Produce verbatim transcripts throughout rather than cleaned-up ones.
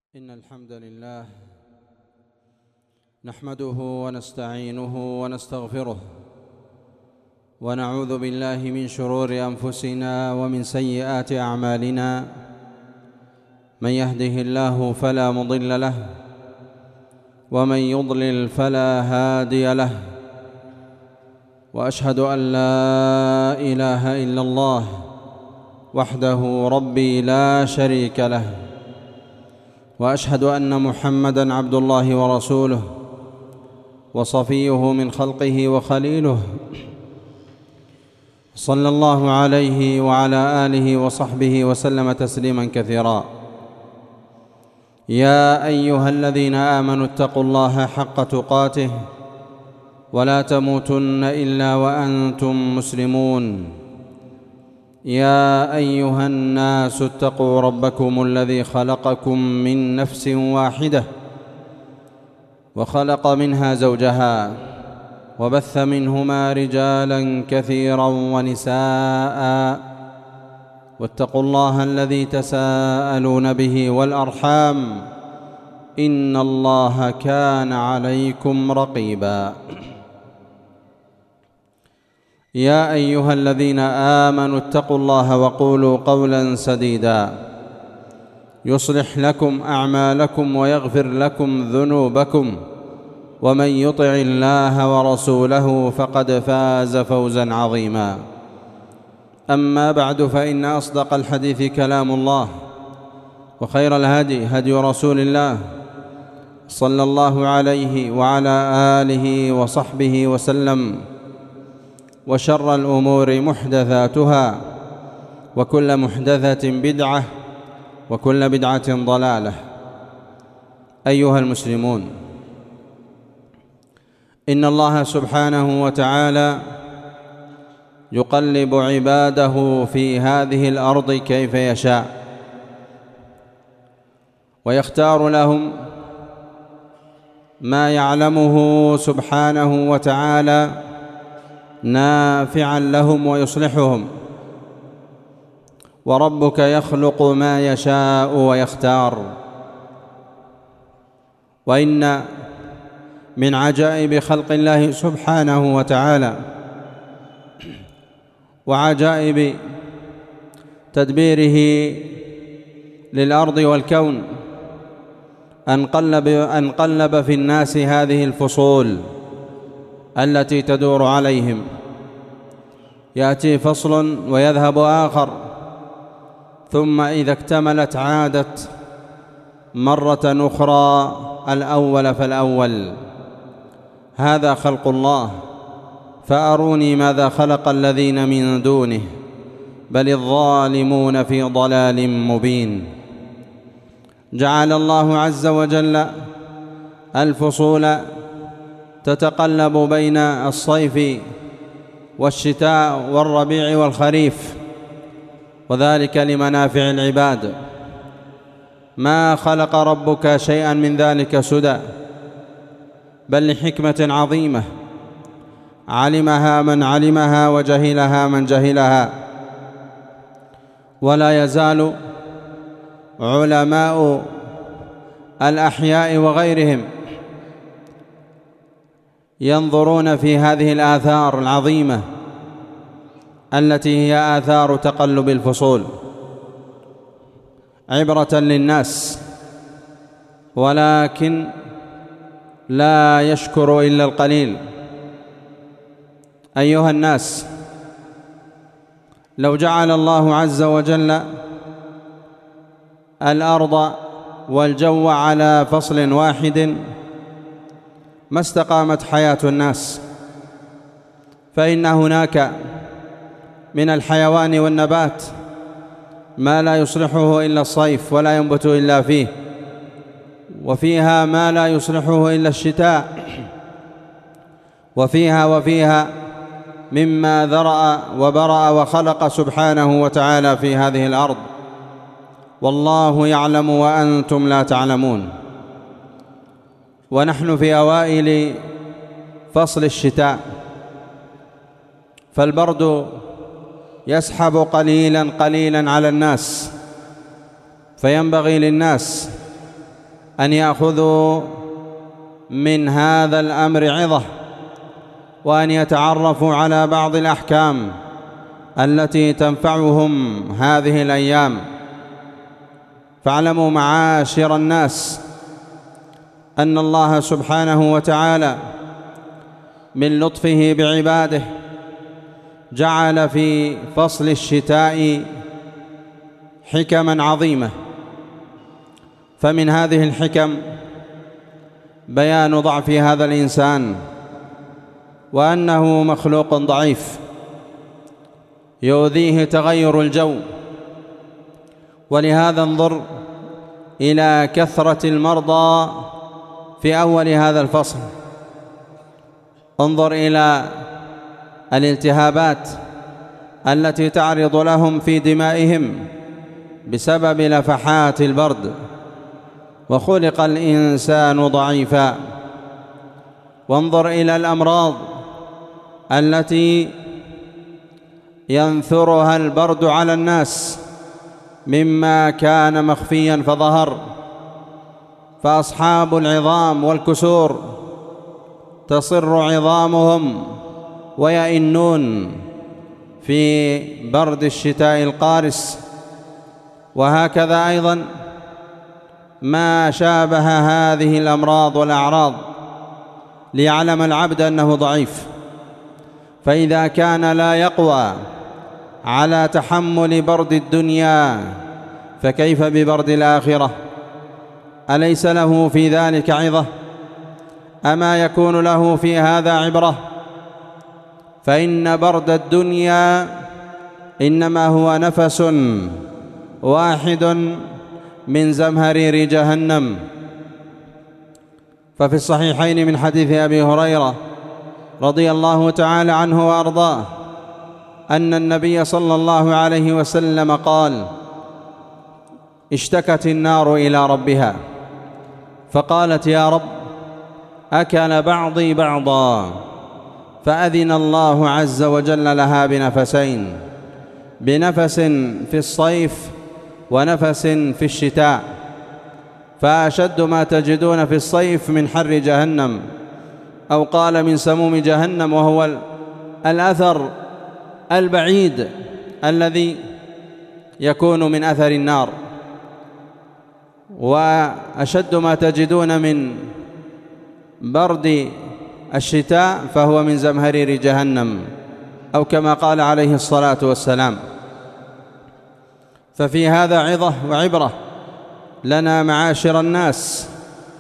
إن الحمد لله نحمده ونستعينه ونستغفره ونعوذ بالله من شرور أنفسنا ومن سيئات أعمالنا. من يهده الله فلا مضل له ومن يضلل فلا هادي له، وأشهد أن لا إله إلا الله وحده ربي لا شريك له، وأشهد أن محمدًا عبد الله ورسوله وصفيه من خلقه وخليله، صلى الله عليه وعلى آله وصحبه وسلم تسليمًا كثيرا. يا أيها الذين آمنوا اتقوا الله حق تقاته ولا تموتن إلا وأنتم مسلمون. يا أيها الناس اتقوا ربكم الذي خلقكم من نفس واحدة وخلق منها زوجها وبث منهما رجالا كثيرا ونساء، واتقوا الله الذي تساءلون به والأرحام إن الله كان عليكم رقيبا. يا أيها الذين آمنوا اتقوا الله وقولوا قولا سديدا يصلح لكم أعمالكم ويغفر لكم ذنوبكم، ومن يطع الله ورسوله فقد فاز فوزا عظيما. أما بعد، فإن أصدق الحديث كلام الله، وخير الهدي هدي رسول الله صلى الله عليه وعلى آله وصحبه وسلم، وشر الأمور محدثاتها، وكل محدثة بدعة، وكل بدعة ضلالة. أيها المسلمون، إن الله سبحانه وتعالى يقلب عباده في هذه الأرض كيف يشاء، ويختار لهم ما يعلمه سبحانه وتعالى نافعا لهم ويصلحهم. وربك يخلق ما يشاء ويختار. وإن من عجائب خلق الله سبحانه وتعالى وعجائب تدبيره للأرض والكون أن قلب, أن قلب في الناس هذه الفصول التي تدور عليهم. يأتي فصل ويذهب آخر، ثم إذا اكتملت عادت مرة أخرى الأول فالأول. هذا خلق الله، فأروني ماذا خلق الذين من دونه، بل الظالمون في ضلال مبين. جعل الله عز وجل الفصول تتقلب بين الصيف والشتاء والربيع والخريف، وذلك لمنافع العباد. ما خلق ربك شيئا من ذلك سدى، بل لحكمة عظيمة علمها من علمها وجهلها من جهلها. ولا يزال علماء الأحياء وغيرهم ينظرون في هذه الآثار العظيمة التي هي آثار تقلب الفصول عبرة للناس، ولكن لا يشكر إلا القليل. أيها الناس، لو جعل الله عز وجل الأرض والجو على فصل واحد ما استقامت حياة الناس، فإن هناك من الحيوان والنبات ما لا يصلحه إلا الصيف ولا ينبت إلا فيه، وفيها ما لا يصلحه إلا الشتاء، وفيها وفيها مما ذرأ وبرأ وخلق سبحانه وتعالى في هذه الأرض، والله يعلم وأنتم لا تعلمون. ونحن في أوائل فصل الشتاء، فالبرد يسحب قليلا قليلا على الناس، فينبغي للناس أن يأخذوا من هذا الأمر عظة، وأن يتعرفوا على بعض الأحكام التي تنفعهم هذه الأيام. فاعلموا معاشر الناس أن الله سبحانه وتعالى من لطفه بعباده جعل في فصل الشتاء حكما عظيمة. فمن هذه الحكم بيان ضعف هذا الإنسان، وأنه مخلوق ضعيف يؤذيه تغير الجو. ولهذا انظر إلى كثرة المرضى في أول هذا الفصل، انظر إلى الالتهابات التي تعرض لهم في دمائهم بسبب لفحات البرد. وخلق الإنسان ضعيفا. وانظر إلى الأمراض التي ينثرها البرد على الناس مما كان مخفيا فظهر. فأصحاب العظام والكسور تصر عظامهم ويئنون في برد الشتاء القارس. وهكذا أيضا ما شابه هذه الأمراض والأعراض، ليعلم العبد أنه ضعيف. فإذا كان لا يقوى على تحمل برد الدنيا فكيف ببرد الآخرة؟ أليس له في ذلك عظة؟ أما يكون له في هذا عبرة؟ فإن برد الدنيا إنما هو نفس واحد من زمهرير جهنم. ففي الصحيحين من حديث أبي هريرة رضي الله تعالى عنه وأرضاه أن النبي صلى الله عليه وسلم قال: اشتكت النار إلى ربها فقالت: يا رب، أكل بعضي بعضا. فأذن الله عز وجل لها بنفسين، بنفس في الصيف ونفس في الشتاء. فأشد ما تجدون في الصيف من حر جهنم، أو قال من سموم جهنم، وهو الأثر البعيد الذي يكون من أثر النار. وأشد ما تجدون من برد الشتاء فهو من زمهرير جهنم، أو كما قال عليه الصلاة والسلام. ففي هذا عظة وعبرة لنا معاشر الناس.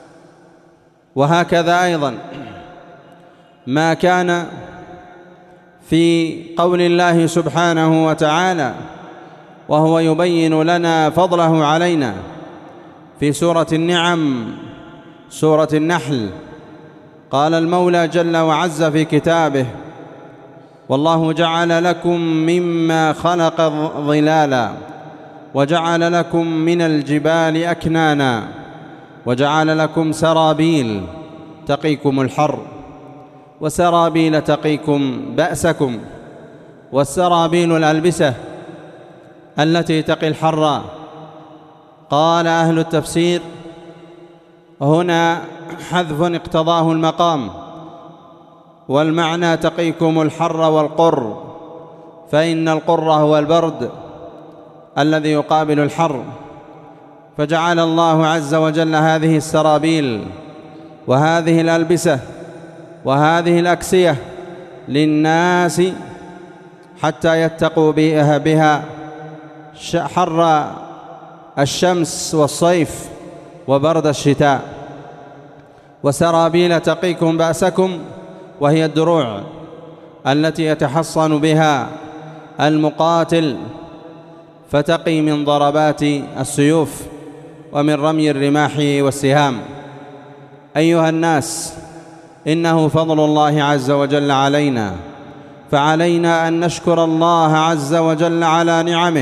وهكذا أيضا ما كان في قول الله سبحانه وتعالى وهو يبين لنا فضله علينا في سورة النعم، سورة النحل. قال المولى جل وعز في كتابه: والله جعل لكم مما خلق ظلالا وجعل لكم من الجبال أكنانا وجعل لكم سرابيل تقيكم الحر وسرابيل تقيكم بأسكم. والسرابيل الألبسة التي تقي الحر. قال أهل التفسير: هنا حذف اقتضاه المقام، والمعنى تقيكم الحر والقر، فإن القر هو البرد الذي يقابل الحر. فجعل الله عز وجل هذه السرابيل وهذه الألبسة وهذه الأكسية للناس حتى يتقوا بها حر الشمس والصيف وبرد الشتاء. وسرابيل تقيكم بأسكم، وهي الدروع التي يتحصن بها المقاتل فتقي من ضربات السيوف ومن رمي الرماح والسهام. أيها الناس، إنه فضل الله عز وجل علينا، فعلينا أن نشكر الله عز وجل على نعمه.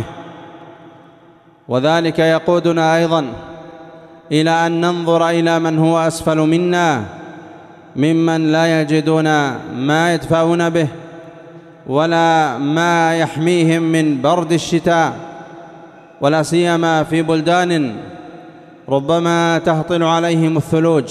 وذلك يقودنا أيضا إلى أن ننظر إلى من هو أسفل منا، ممن لا يجدون ما يدفعون به ولا ما يحميهم من برد الشتاء، ولا سيما في بلدان ربما تهطل عليهم الثلوج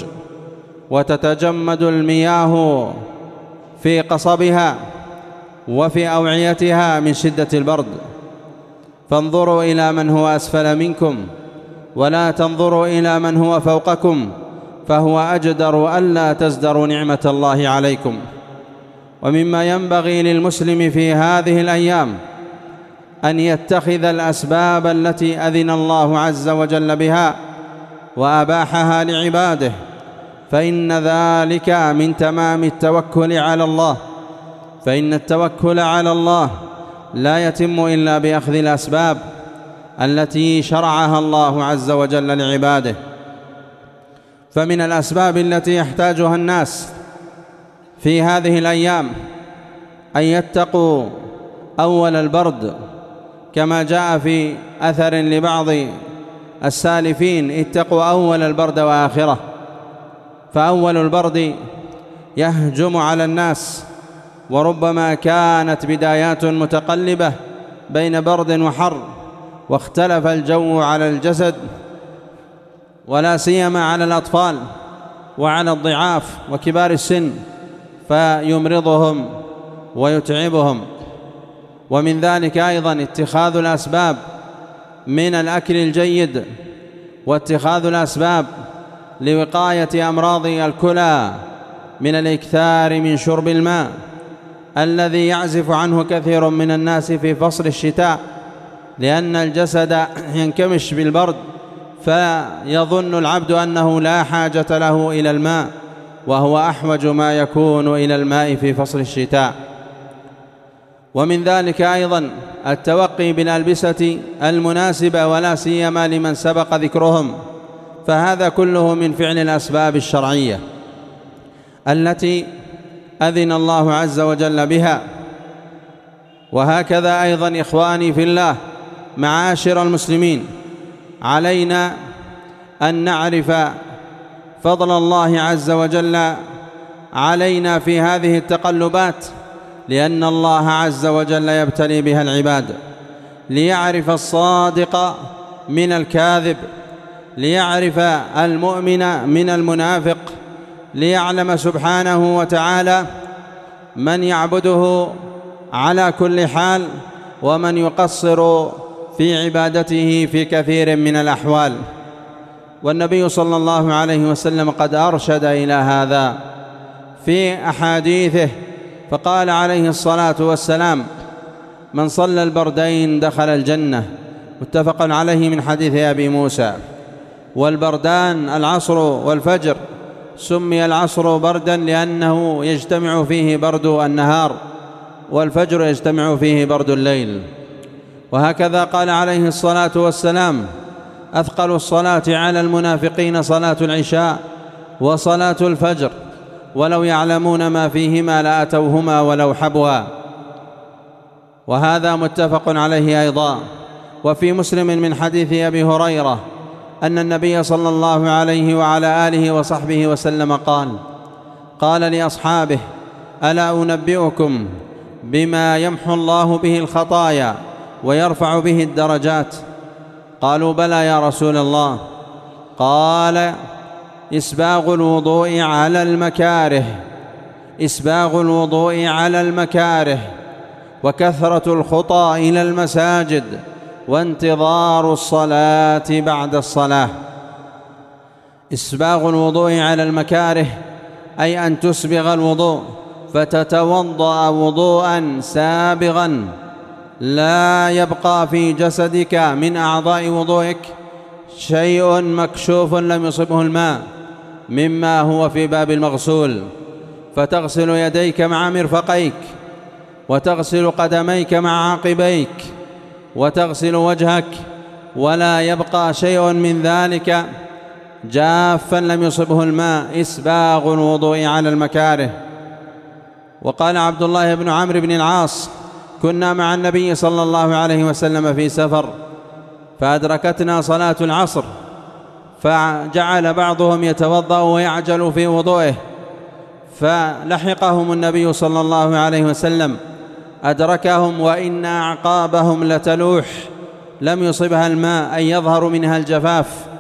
وتتجمد المياه في قصبها وفي أوعيتها من شدة البرد، فانظروا إلى من هو أسفل منكم ولا تنظروا إلى من هو فوقكم، فهو أجدر ألا تزدروا نعمة الله عليكم. ومما ينبغي للمسلم في هذه الأيام أن يتخذ الأسباب التي أذن الله عز وجل بها وأباحها لعباده، فإن ذلك من تمام التوكل على الله، فإن التوكل على الله لا يتم إلا بأخذ الأسباب التي شرعها الله عز وجل لعباده. فمن الأسباب التي يحتاجها الناس في هذه الأيام أن يتقوا أول البرد، كما جاء في أثر لبعض السالفين: اتقوا أول البرد وآخره. فأول البرد يهجم على الناس، وربما كانت بدايات متقلبة بين برد وحر، واختلف الجو على الجسد ولا سيما على الأطفال وعلى الضعاف وكبار السن، فيمرضهم ويتعبهم. ومن ذلك أيضا اتخاذ الأسباب من الأكل الجيد، واتخاذ الأسباب لوقاية أمراض الكلى من الإكثار من شرب الماء الذي يعزف عنه كثير من الناس في فصل الشتاء، لأن الجسد ينكمش بالبرد، فيظن العبد أنه لا حاجة له إلى الماء، وهو أحوج ما يكون إلى الماء في فصل الشتاء. ومن ذلك أيضا التوقي بالألبسة المناسبة، ولا سيما لمن سبق ذكرهم، فهذا كله من فعل الأسباب الشرعية التي أذن الله عز وجل بها. وهكذا أيضا إخواني في الله معاشر المسلمين، علينا أن نعرف فضل الله عز وجل علينا في هذه التقلبات، لأن الله عز وجل يبتلي بها العباد ليعرف الصادق من الكاذب، ليعرف المؤمن من المنافق، ليعلم سبحانه وتعالى من يعبده على كل حال ومن يقصر في عبادته في كثير من الأحوال. والنبي صلى الله عليه وسلم قد أرشد إلى هذا في أحاديثه، فقال عليه الصلاة والسلام: من صلى البردين دخل الجنة، متفق عليه من حديث أبي موسى. والبردان العصر والفجر، سمي العصر بردا لأنه يجتمع فيه برد النهار، والفجر يجتمع فيه برد الليل. وهكذا قال عليه الصلاة والسلام: أثقل الصلاة على المنافقين صلاة العشاء وصلاة الفجر، ولو يعلمون ما فيهما لأتوهما ولو حبوا. وهذا متفق عليه أيضا. وفي مسلم من حديث أبي هريرة أن النبي صلى الله عليه وعلى آله وصحبه وسلم قال قال لأصحابه: ألا أنبئكم بما يمحو الله به الخطايا ويرفع به الدرجات؟ قالوا: بلى يا رسول الله. قال: إسباغ الوضوء على المكاره، إسباغ الوضوء على المكاره، وكثرة الخطى إلى المساجد، وانتظار الصلاة بعد الصلاة. إسباغ الوضوء على المكاره أي أن تسبغ الوضوء فتتوضأ وضوءا سابغا لا يبقى في جسدك من أعضاء وضوئك شيء مكشوف لم يصبه الماء مما هو في باب المغسول، فتغسل يديك مع مرفقيك، وتغسل قدميك مع عقبيك، وتغسل وجهك، ولا يبقى شيء من ذلك جافا لم يصبه الماء. إسباغ الوضوء على المكاره. وقال عبد الله بن عمرو بن العاص: كنا مع النبي صلى الله عليه وسلم في سفر، فأدركتنا صلاة العصر، فجعل بعضهم يتوضأ ويعجل في وضوئه، فلحقهم النبي صلى الله عليه وسلم، أدركهم وإن أعقابهم لتلوح لم يصبها الماء، أي يظهر منها الجفاف،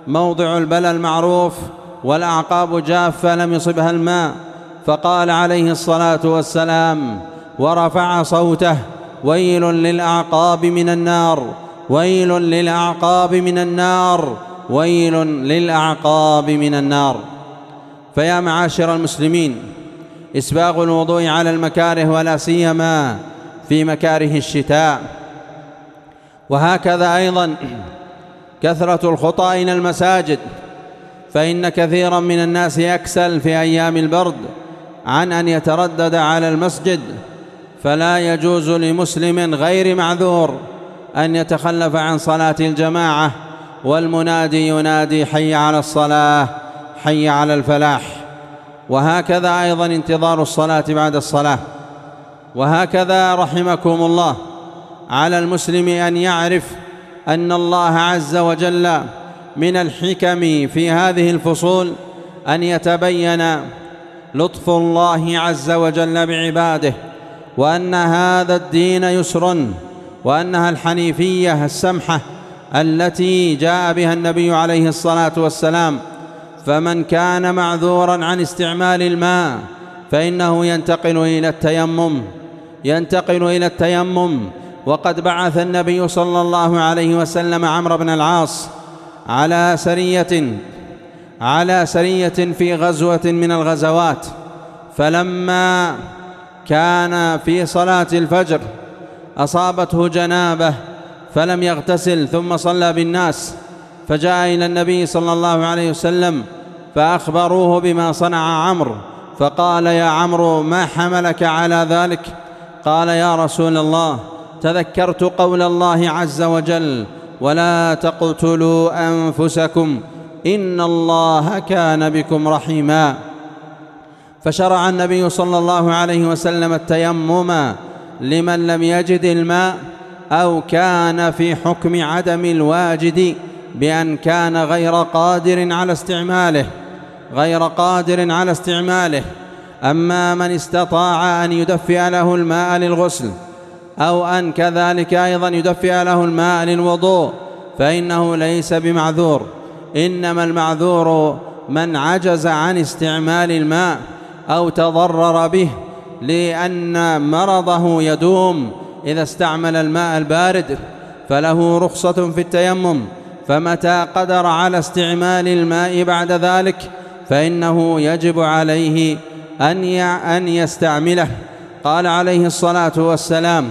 موضع البلى المعروف والأعقاب جافة لم يصبها الماء، فقال عليه الصلاة والسلام ورفع صوته: ويل للأعقاب من النار، ويل للأعقاب من النار، ويل للأعقاب من النار. فيا معاشر المسلمين، إسباغ الوضوء على المكاره ولا سيما في مكاره الشتاء، وهكذا أيضا كثرة الخطى إلى المساجد، فإن كثيرا من الناس يكسل في أيام البرد عن أن يتردد على المسجد، فلا يجوز لمسلم غير معذور أن يتخلف عن صلاة الجماعة، والمنادي ينادي: حي على الصلاة، حي على الفلاح. وهكذا أيضا انتظار الصلاة بعد الصلاة. وهكذا رحمكم الله على المسلم أن يعرف أن الله عز وجل من الحكم في هذه الفصول أن يتبين لطف الله عز وجل بعباده، وأن هذا الدين يسر، وأنها الحنيفية السمحة التي جاء بها النبي عليه الصلاة والسلام. فمن كان معذورا عن استعمال الماء فإنه ينتقل إلى التيمم ينتقل إلى التيمم وقد بعث النبي صلى الله عليه وسلم عمرو بن العاص على سرية على سرية في غزوة من الغزوات، فلما كان في صلاة الفجر أصابته جنابة فلم يغتسل، ثم صلى بالناس، فجاء إلى النبي صلى الله عليه وسلم فأخبروه بما صنع عمرو، فقال: يا عمرو، ما حملك على ذلك؟ قال: يا رسول الله، تذكرت قول الله عز وجل: ولا تقتلوا أنفسكم إن الله كان بكم رحيما. فشرع النبي صلى الله عليه وسلم التيمم لمن لم يجد الماء أو كان في حكم عدم الواجد بأن كان غير قادر على استعماله غير قادر على استعماله أما من استطاع أن يدفئ له الماء للغسل أو أن كذلك أيضا يدفئ له الماء للوضوء فإنه ليس بمعذور، إنما المعذور من عجز عن استعمال الماء أو تضرر به لأن مرضه يدوم إذا استعمل الماء البارد، فله رخصة في التيمم، فمتى قدر على استعمال الماء بعد ذلك فإنه يجب عليه أن يستعمله. قال عليه الصلاة والسلام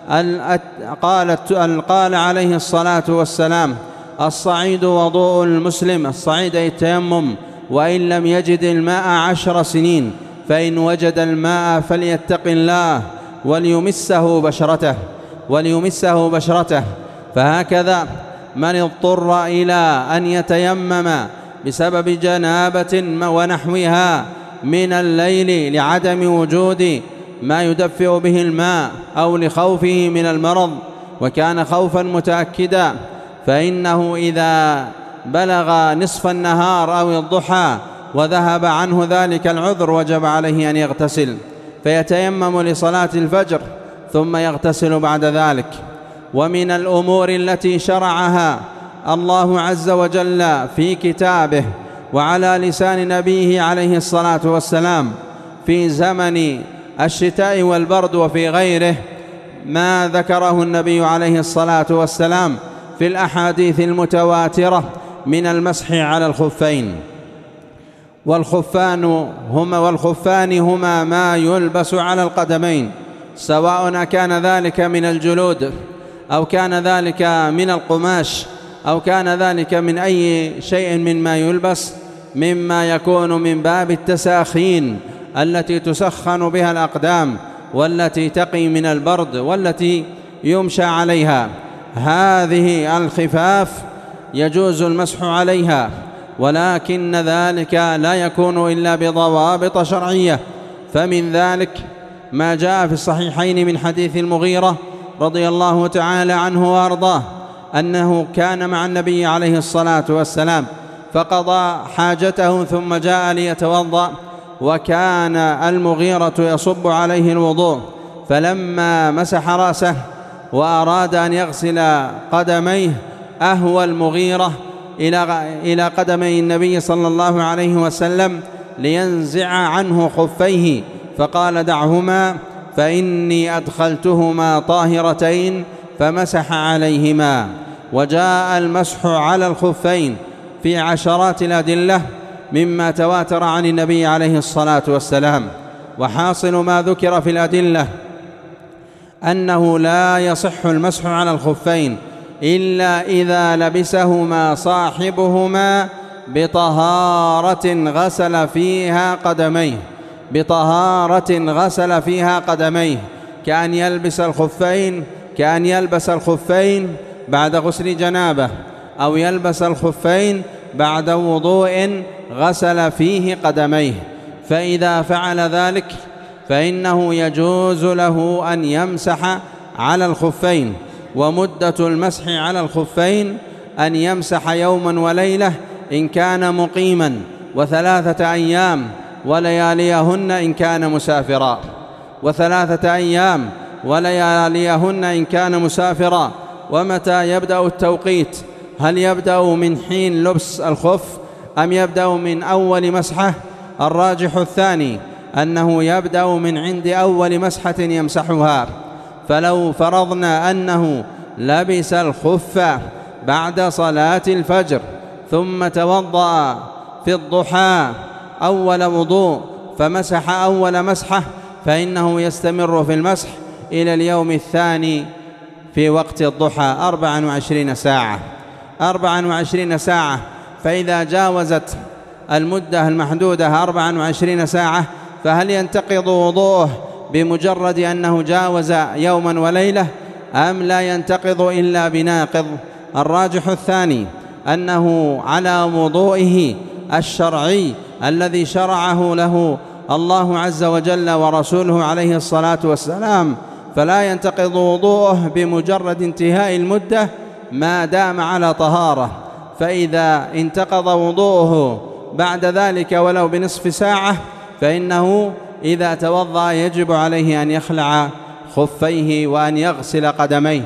قالت قال عليه الصلاة والسلام: الصعيد وضوء المسلم، الصعيد أي التيمم، وإن لم يجد الماء عشر سنين، فإن وجد الماء فليتق الله وليمسه بشرته وليمسه بشرته فهكذا من اضطر إلى أن يتيمم بسبب جنابة ونحوها من الليل لعدم وجود ما يدفئ به الماء أو لخوفه من المرض وكان خوفا متأكدا، فإنه إذا بلغ نصف النهار أو الضحى وذهب عنه ذلك العذر وجب عليه أن يغتسل، فيتيمم لصلاة الفجر ثم يغتسل بعد ذلك. ومن الأمور التي شرعها الله عز وجل في كتابه وعلى لسان نبيه عليه الصلاة والسلام في زمن الشتاء والبرد وفي غيره ما ذكره النبي عليه الصلاة والسلام في الأحاديث المتواترة من المسح على الخفين. والخفان هما والخفان هما ما يلبس على القدمين، سواء كان ذلك من الجلود أو كان ذلك من القماش أو كان ذلك من أي شيء مما يلبس، مما يكون من باب التساخين التي تسخن بها الأقدام والتي تقي من البرد والتي يمشى عليها. هذه الخفاف يجوز المسح عليها، ولكن ذلك لا يكون إلا بضوابط شرعية. فمن ذلك ما جاء في الصحيحين من حديث المغيرة رضي الله تعالى عنه وأرضاه أنه كان مع النبي عليه الصلاة والسلام فقضى حاجته ثم جاء ليتوضأ، وكان المغيرة يصب عليه الوضوء، فلما مسح رأسه وأراد أن يغسل قدميه أهوى المغيرة إلى قدمي النبي صلى الله عليه وسلم لينزع عنه خفيه، فقال: دعهما فإني أدخلتهما طاهرتين، فمسح عليهما. وجاء المسح على الخفين في عشرات الأدلة مما تواتر عن النبي عليه الصلاة والسلام. وحاصل ما ذكر في الأدلة أنه لا يصح المسح على الخفين إلا إذا لبسهما صاحبهما بطهارة غسل فيها قدميه بطهارة غسل فيها قدميه كأن يلبس الخفين كأن يلبس الخفين بعد غسل جنابه، أو يلبس الخفين بعد وضوء غسل فيه قدميه. فإذا فعل ذلك فإنه يجوز له أن يمسح على الخفين. ومدة المسح على الخفين أن يمسح يوما وليلة إن كان مقيما، وثلاثة أيام ولياليهن إن كان مسافرا وثلاثة أيام ولياليهن إن كان مسافرا. ومتى يبدأ التوقيت؟ هل يبدأ من حين لبس الخف أم يبدأ من أول مسحة؟ الراجح الثاني، أنه يبدأ من عند أول مسحة يمسحها. فلو فرضنا أنه لبس الخف بعد صلاة الفجر ثم توضأ في الضحى أول وضوء فمسح أول مسحة، فإنه يستمر في المسح إلى اليوم الثاني في وقت الضحى أربع وعشرين ساعة أربع وعشرين ساعة. فإذا جاوزت المدة المحدودة أربع وعشرين ساعة فهل ينتقض وضوءه بمجرد أنه جاوز يوما وليلة، أم لا ينتقض إلا بناقض؟ الراجح الثاني، أنه على وضوئه الشرعي الذي شرعه له الله عز وجل ورسوله عليه الصلاة والسلام، فلا ينتقض وضوءه بمجرد انتهاء المدة ما دام على طهارة. فإذا انتقض وضوءه بعد ذلك ولو بنصف ساعة فإنه إذا توضأ يجب عليه أن يخلع خفيه وأن يغسل قدميه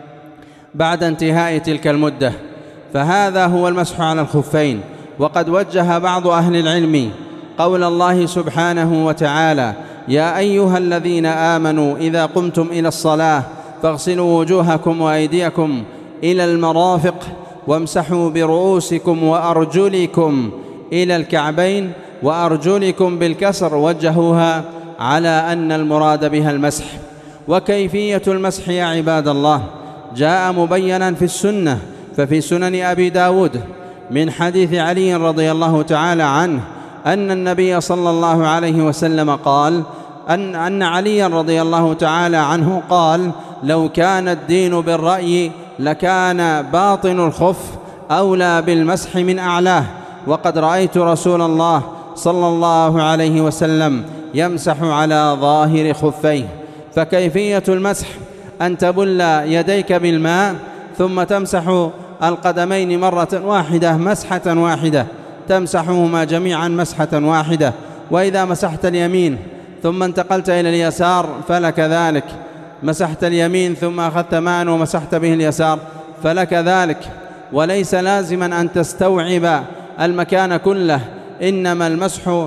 بعد انتهاء تلك المدة. فهذا هو المسح على الخفين. وقد وجه بعض أهل العلم قول الله سبحانه وتعالى: يا أيها الذين آمنوا إذا قمتم إلى الصلاة فاغسلوا وجوهكم وأيديكم إلى المرافق وامسحوا برؤوسكم وأرجلكم إلى الكعبين. وأرجلكم بالكسر وجهوها على أن المراد بها المسح. وكيفية المسح يا عباد الله جاء مبينا في السنة، ففي سنن أبي داود من حديث علي رضي الله تعالى عنه أن النبي صلى الله عليه وسلم قال أن, أن علي رضي الله تعالى عنه قال: لو كان الدين بالرأي لكان باطن الخف أولى بالمسح من أعلاه، وقد رأيت رسول الله صلى الله عليه وسلم يمسح على ظاهر خفيه. فكيفية المسح أن تبل يديك بالماء ثم تمسح القدمين مرة واحدة مسحة واحدة، تمسحهما جميعا مسحة واحدة. وإذا مسحت اليمين ثم انتقلت إلى اليسار فلك ذلك، مسحت اليمين ثم أخذت ماء ومسحت به اليسار فلك ذلك. وليس لازما أن تستوعب المكان كله، إنما المسح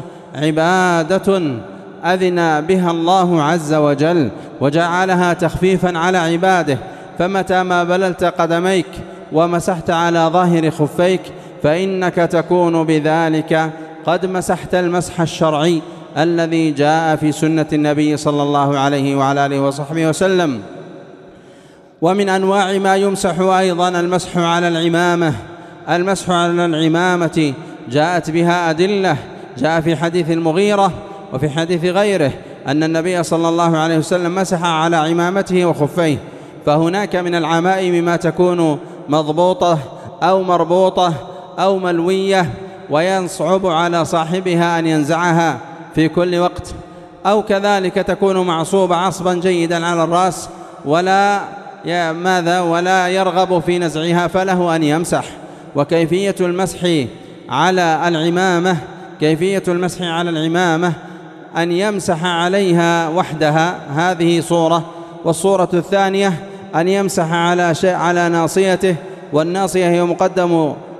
عبادة أذن بها الله عز وجل وجعلها تخفيفا على عباده. فمتى ما بللت قدميك ومسحت على ظاهر خفيك فإنك تكون بذلك قد مسحت المسح الشرعي الذي جاء في سنة النبي صلى الله عليه وعلى آله وصحبه وسلم. ومن أنواع ما يمسح أيضا المسح على العمامة. المسح على العمامة جاءت بها أدلة، جاء في حديث المغيرة وفي حديث غيره أن النبي صلى الله عليه وسلم مسح على عمامته وخفيه. فهناك من العمائم ما تكون مضبوطة أو مربوطة أو ملوية ويصعب على صاحبها أن ينزعها في كل وقت، أو كذلك تكون معصوبة عصبا جيدا على الرأس ولا ماذا ولا يرغب في نزعها فله أن يمسح. وكيفية المسح على العمامة كيفية المسح على العمامة أن يمسح عليها وحدها، هذه صورة. والصورة الثانية أن يمسح على شيء على ناصيته، والناصية هي مقدم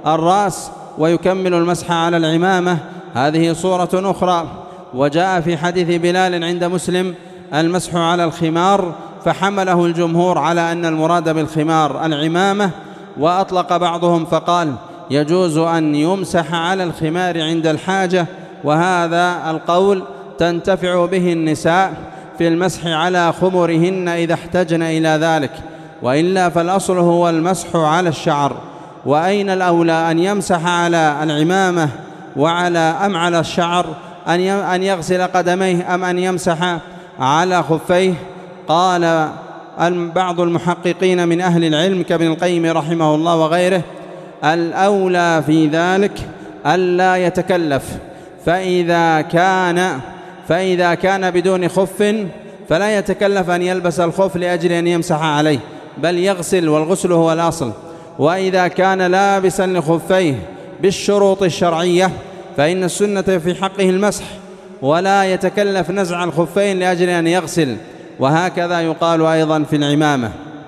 الرأس ويكمل المسح على العمامة، هذه صورة أخرى. وجاء في حديث بلال عند مسلم المسح على الخمار، فحمله الجمهور على أن المراد بالخمار العمامة، وأطلق بعضهم فقال يجوز أن يمسح على الخمار عند الحاجة، وهذا القول تنتفع به النساء في المسح على خمرهن إذا احتجن إلى ذلك، وإلا فالأصل هو المسح على الشعر. وأين الأولى أن يمسح على العمامة وعلى أم على الشعر، أن يغسل قدميه أم أن يمسح على خفيه؟ قال بعض المحققين من أهل العلم كابن القيم رحمه الله وغيره الأولى في ذلك ألا يتكلف، فإذا كان فإذا كان بدون خف فلا يتكلف أن يلبس الخف لأجل أن يمسح عليه، بل يغسل، والغسل هو الأصل. وإذا كان لابسا لخفيه بالشروط الشرعية فإن السنة في حقه المسح، ولا يتكلف نزع الخفين لأجل أن يغسل، وهكذا يقال أيضا في العمامة.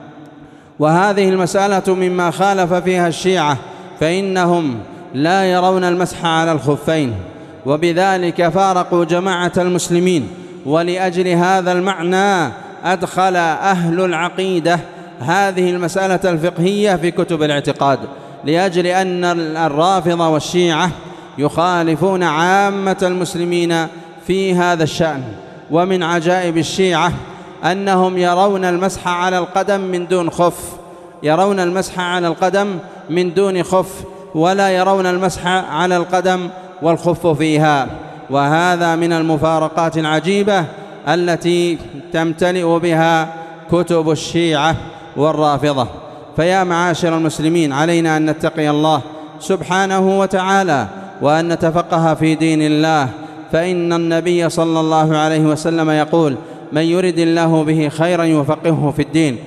وهذه المسألة مما خالف فيها الشيعة، فإنهم لا يرون المسح على الخفين، وبذلك فارقوا جماعة المسلمين. ولأجل هذا المعنى أدخل أهل العقيدة هذه المسألة الفقهية في كتب الاعتقاد، لأجل أن الرافضة والشيعة يخالفون عامة المسلمين في هذا الشأن. ومن عجائب الشيعة أنهم يرون المسح على القدم من دون خف، يرون المسح على القدم من دون خف، ولا يرون المسح على القدم والخف فيها. وهذا من المفارقات العجيبة التي تمتلئ بها كتب الشيعة والرافضة. فيا معاشر المسلمين، علينا أن نتقي الله سبحانه وتعالى وأن نتفقه في دين الله، فإن النبي صلى الله عليه وسلم يقول من يرد الله به خيرا يفقهه في الدين.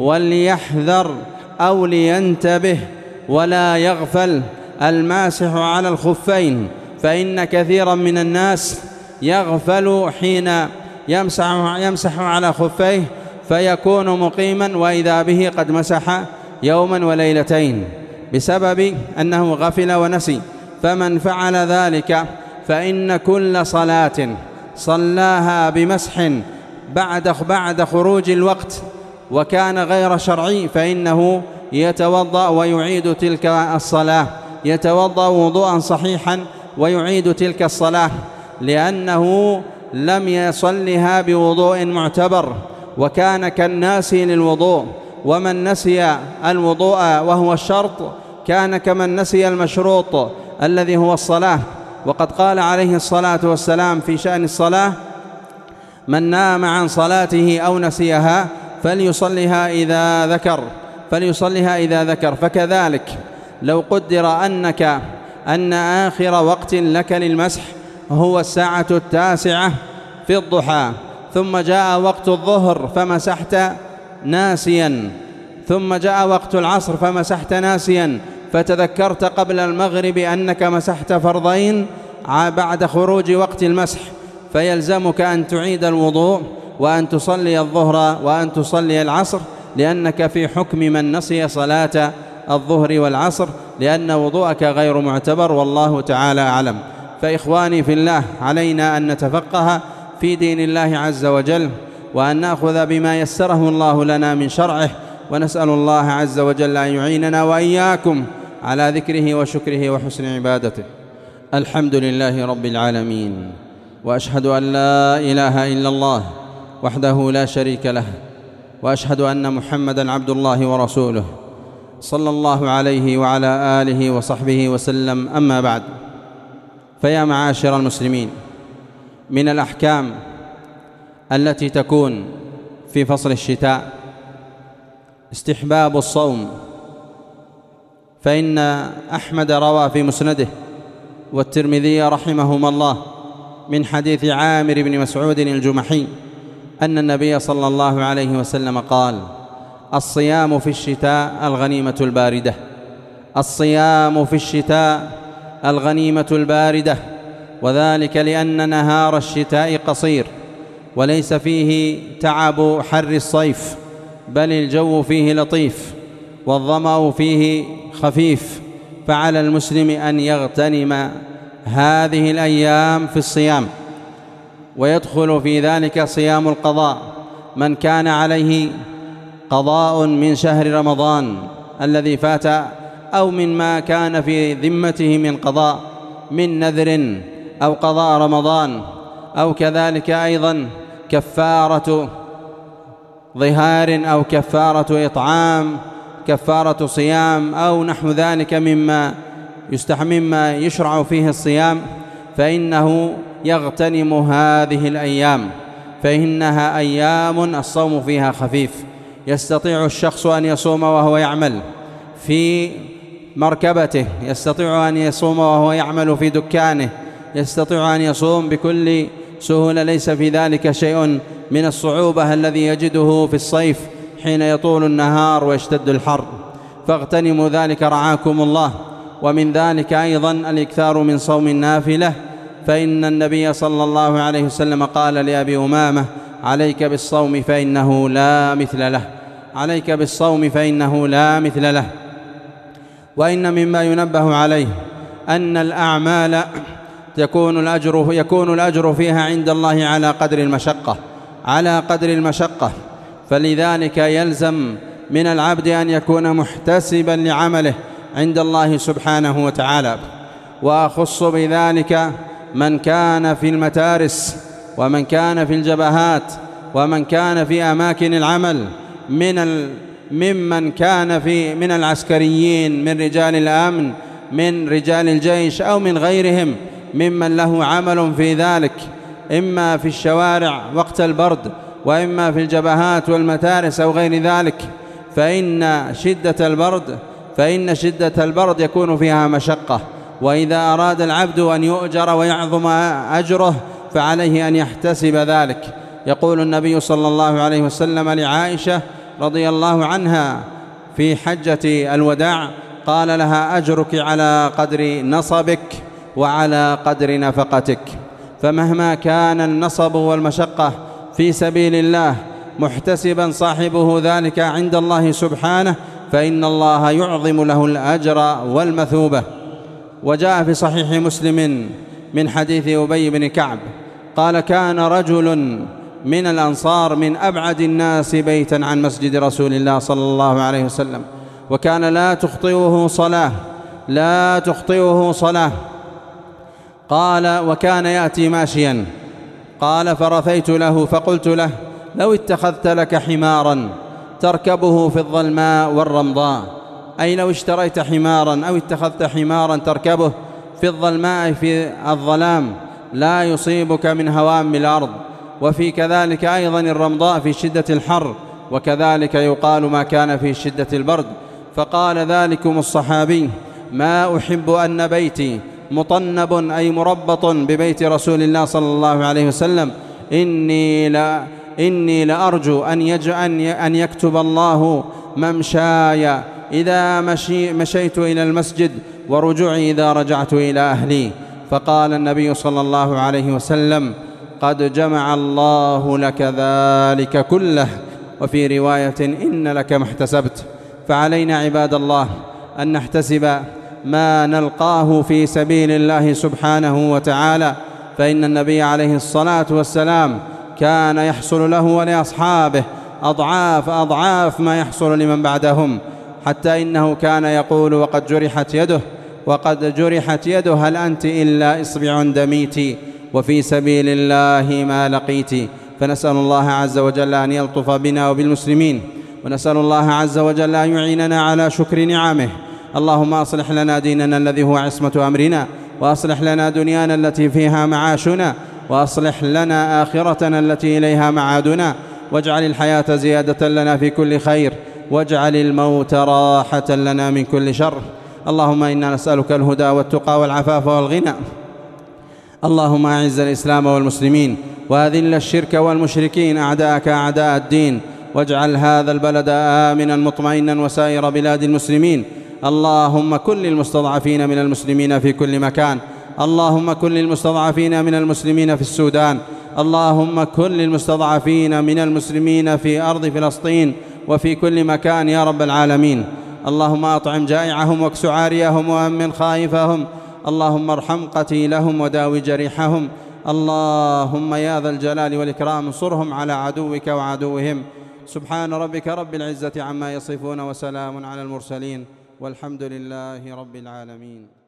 وليحذر أو لينتبه ولا يغفل الماسح على الخفين، فإن كثيرا من الناس يغفل حين يمسح, يمسح على خفيه فيكون مقيما وإذا به قد مسح يوما وليلتين بسبب أنه غفل ونسي. فمن فعل ذلك فإن كل صلاة صلاها بمسح بعد بعد خروج الوقت وكان غير شرعي فإنه يتوضأ ويعيد تلك الصلاة، يتوضأ وضوءا صحيحا ويعيد تلك الصلاة، لأنه لم يصلها بوضوء معتبر وكان كالناسي للوضوء. ومن نسي الوضوء وهو الشرط كان كمن نسي المشروط الذي هو الصلاة. وقد قال عليه الصلاة والسلام في شأن الصلاة من نام عن صلاته أو نسيها فليصلها إذا ذكر فليصلها إذا ذكر. فكذلك لو قدر أنك أن آخر وقت لك للمسح هو الساعة التاسعة في الضحى، ثم جاء وقت الظهر فمسحت ناسيا، ثم جاء وقت العصر فمسحت ناسيا، فتذكرت قبل المغرب أنك مسحت فرضين بعد خروج وقت المسح، فيلزمك أن تعيد الوضوء وأن تصلي الظهر وأن تصلي العصر، لأنك في حكم من نسي صلاة الظهر والعصر، لأن وضوءك غير معتبر، والله تعالى أعلم. فإخواني في الله، علينا أن نتفقه في دين الله عز وجل، وأن نأخذ بما يسره الله لنا من شرعه، ونسأل الله عز وجل أن يعيننا وإياكم على ذكره وشكره وحسن عبادته. الحمد لله رب العالمين، وأشهد أن لا إله إلا الله وحده لا شريك له، وأشهد أن محمدًا عبد الله ورسوله صلى الله عليه وعلى آله وصحبه وسلم. أما بعد، فيا معاشر المسلمين، من الأحكام التي تكون في فصل الشتاء استحباب الصوم، فإن أحمد روى في مسنده والترمذي رحمهما الله من حديث عامر بن مسعود الجمحي أن النبي صلى الله عليه وسلم قال: الصيام في الشتاء الغنيمة الباردة، الصيام في الشتاء الغنيمة الباردة، وذلك لأن نهار الشتاء قصير وليس فيه تعب حر الصيف، بل الجو فيه لطيف والظمأ فيه خفيف، فعلى المسلم أن يغتنم هذه الأيام في الصيام، ويدخل في ذلك صيام القضاء. من كان عليه قضاء من شهر رمضان الذي فات أو مما كان في ذمته من قضاء من نذر أو قضاء رمضان، أو كذلك أيضا كفارة ظهار أو كفارة إطعام، كفارة صيام أو نحو ذلك مما مما يشرع فيه الصيام، فإنه يغتنم هذه الأيام، فإنها أيام الصوم فيها خفيف. يستطيع الشخص أن يصوم وهو يعمل في مركبته، يستطيع أن يصوم وهو يعمل في دكانه، يستطيع أن يصوم بكل سهولة، ليس في ذلك شيء من الصعوبة الذي يجده في الصيف حين يطول النهار ويشتد الحر. فاغتنموا ذلك رعاكم الله. ومن ذلك أيضا الإكثار من صوم النافلة، فإن النبي صلى الله عليه وسلم قال لأبي أمامة: عليك بالصوم فإنه لا مثل له، عليك بالصوم فإنه لا مثل له. وإن مما ينبه عليه أن الأعمال يكون الأجر, يكون الأجر فيها عند الله على قدر المشقة، على قدر المشقة. فلذلك يلزم من العبد أن يكون محتسبا لعمله عند الله سبحانه وتعالى. وأخص بذلك من كان في المتارس، ومن كان في الجبهات، ومن كان في أماكن العمل من ال... ممن كان في من العسكريين، من رجال الأمن، من رجال الجيش، أو من غيرهم ممن له عمل في ذلك، إما في الشوارع وقت البرد، وإما في الجبهات والمتارس أو غير ذلك. فإن شدة البرد فإن شدة البرد يكون فيها مشقة، وإذا أراد العبد أن يؤجر ويعظم أجره فعليه أن يحتسب ذلك. يقول النبي صلى الله عليه وسلم لعائشة رضي الله عنها في حجة الوداع، قال لها: أجرك على قدر نصبك وعلى قدر نفقتك. فمهما كان النصب والمشقة في سبيل الله محتسبا صاحبه ذلك عند الله سبحانه، فإن الله يعظم له الأجر والمثوبة. وجاء في صحيح مسلم من حديث أبي بن كعب قال: كان رجل من الأنصار من أبعد الناس بيتا عن مسجد رسول الله صلى الله عليه وسلم، وكان لا تخطئه صلاة لا تخطئه صلاة قال: وكان يأتي ماشيا. قال: فرثيت له فقلت له: لو اتخذت لك حمارا تركبه في الظلماء والرمضاء، أي لو اشتريت حمارا أو اتخذت حمارا تركبه في الظلماء في الظلام لا يصيبك من هوام الأرض، وفي كذلك أيضا الرمضاء في شدة الحر، وكذلك يقال ما كان في شدة البرد. فقال ذلكم الصحابي: ما أحب أن بيتي مطنب أي مربط ببيت رسول الله صلى الله عليه وسلم، إني لا إني لأرجو أن, أن يكتب الله ممشاي إذا مشي مشيت إلى المسجد، ورجوعي إذا رجعت إلى أهلي. فقال النبي صلى الله عليه وسلم: قد جمع الله لك ذلك كله. وفي رواية: إن لك ما احتسبت. فعلينا عباد الله أن نحتسب ما نلقاه في سبيل الله سبحانه وتعالى، فإن النبي عليه الصلاة والسلام كان يحصل له ولأصحابه أضعاف أضعاف ما يحصل لمن بعدهم، حتى إنه كان يقول: وقد جرحت يده وقد جرحت يده هل أنت إلا إصبع دميت، وفي سبيل الله ما لقيت. فنسأل الله عز وجل أن يلطف بنا وبالمسلمين، ونسأل الله عز وجل أن يعيننا على شكر نعمه. اللهم أصلح لنا ديننا الذي هو عصمة أمرنا، وأصلح لنا دنيانا التي فيها معاشنا، وأصلح لنا آخرتنا التي إليها معادنا، واجعل الحياة زيادة لنا في كل خير، واجعل الموت راحة لنا من كل شر. اللهم إنا نسألك الهدى والتقى والعفاف والغنى. اللهم أعز الإسلام والمسلمين، وأذل الشرك والمشركين أعداءك أعداء الدين، واجعل هذا البلد آمنا مطمئنا وسائر بلاد المسلمين. اللهم كن للمستضعفين من المسلمين في كل مكان، اللهم كن للمستضعفين من المسلمين في السودان، اللهم كن للمستضعفين من المسلمين في أرض فلسطين وفي كل مكان يا رب العالمين. اللهم أطعم جائعهم واكس عاريهم وأمن خائفهم، اللهم ارحم قتيلهم وداوي جريحهم، اللهم يا ذا الجلال والإكرام انصرهم على عدوك وعدوهم. سبحان ربك رب العزة عما يصفون وسلام على المرسلين والحمد لله رب العالمين.